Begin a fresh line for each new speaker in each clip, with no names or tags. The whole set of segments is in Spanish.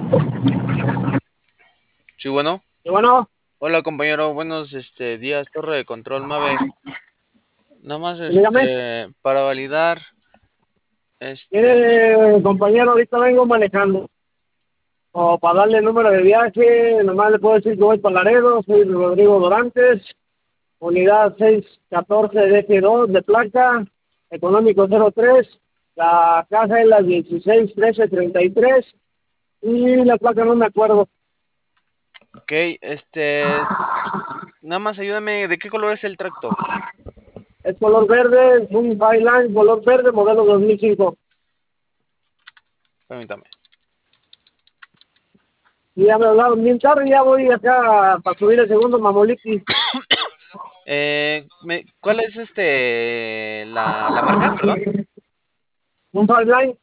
Sí, bueno.
Y bueno,
Hola, compañero. Buenos días, Torre de Control Mave. Nada más
dígame,
para validar este
mire, compañero, ahorita vengo manejando. O para darle el número de viaje, nomás le puedo decir que voy para Laredo, soy Rodrigo Dorantes, unidad 614 DG2 de placa, económico 03, la casa es la 161333 y la placa no me acuerdo.
ok, nada más ayúdame, ¿de qué color es el tracto?
Es color verde, es un Highline color verde, modelo 2005.
Permítame.
Y ya me hablaron bien tarde, ya voy acá para subir el segundo Mamoliki.
¿Cuál es la marca, perdón?
Un Highline.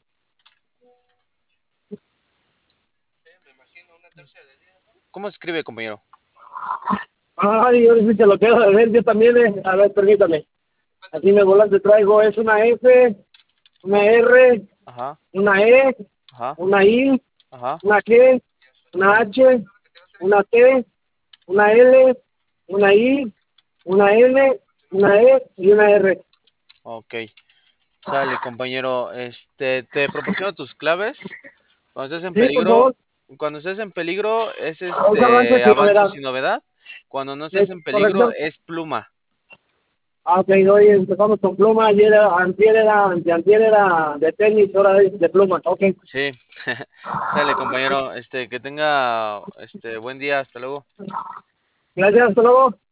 ¿Cómo se escribe, compañero?
Ay, yo sí te lo quiero de ver, yo también, a ver, permítame. Aquí en el volante traigo, es una F, una R,
Ajá,
una E,
ajá,
una I,
ajá.
una G, una H, una T, una L, una I, una N, una E y una R.
Ok, sale, compañero. Te proporciono tus claves. Cuando estés en
Sí, por
peligro,
favor,
cuando estés en peligro es
otra avance sin
avanzo
novedad.
sin novedad. Cuando no estés
¿Es
en peligro
correcto?
es pluma.
Ah, ok, hoy empezamos con pluma, antier era de tenis, ahora de pluma, ok.
Sí, sale, compañero. Que tenga buen día. Hasta luego.
Gracias, hasta luego.